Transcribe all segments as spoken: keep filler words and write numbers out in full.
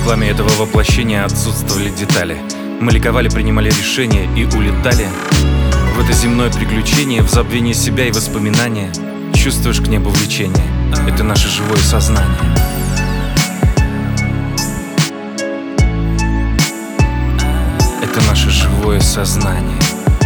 рекламе этого воплощения отсутствовали детали. Мы ликовали, принимали решения и улетали в это земное приключение, в забвение себя и воспоминания. Чувствуешь к небу влечение, это наше живое сознание. Это наше живое сознание.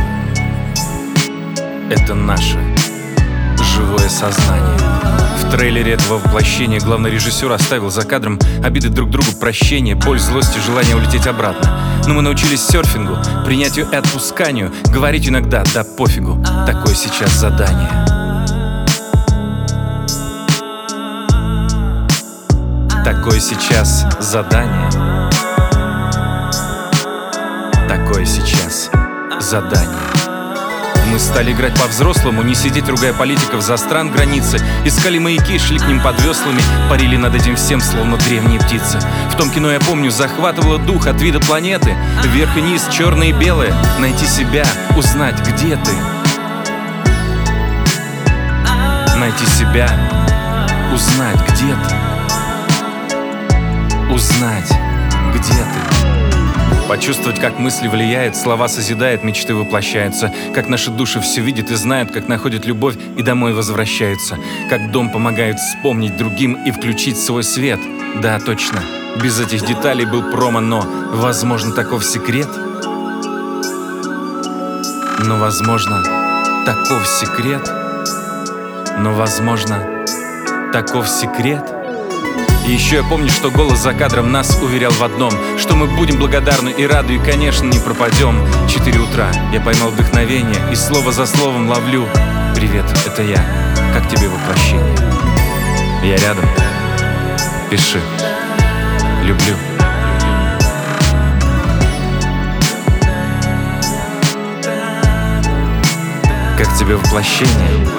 Это наше живое сознание. В трейлере этого воплощения главный режиссер оставил за кадром обиды друг другу, прощение, боль, злость и желание улететь обратно. Но мы научились серфингу, принятию и отпусканию, говорить иногда «да пофигу». Такое сейчас задание. Такое сейчас задание. Такое сейчас задание. Мы стали играть по-взрослому, не сидеть, ругая политиков за стран границы. Искали маяки, шли к ним под веслами, парили над этим всем, словно древние птицы. В том кино, я помню, захватывало дух от вида планеты. Вверх и низ, черное и белое. Найти себя, узнать, где ты. Найти себя, узнать, где ты. Узнать, где ты. Почувствовать, как мысли влияют, слова созидают, мечты воплощаются. Как наши души все видят и знают, как находят любовь и домой возвращаются. Как дом помогает вспомнить другим и включить свой свет. Да, точно, без этих деталей был промо, но, возможно, таков секрет. Но, возможно, таков секрет. Но, возможно, таков секрет. И еще я помню, что голос за кадром нас уверял в одном, что мы будем благодарны и рады, и, конечно, не пропадем. Четыре утра, я поймал вдохновение и слово за словом ловлю. Привет, это я, как тебе воплощение? Я рядом, пиши, люблю. Как тебе воплощение?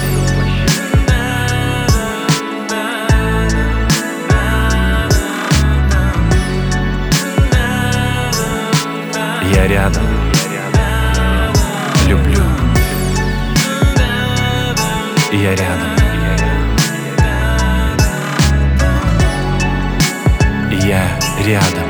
Я рядом, люблю. Я рядом. Я рядом.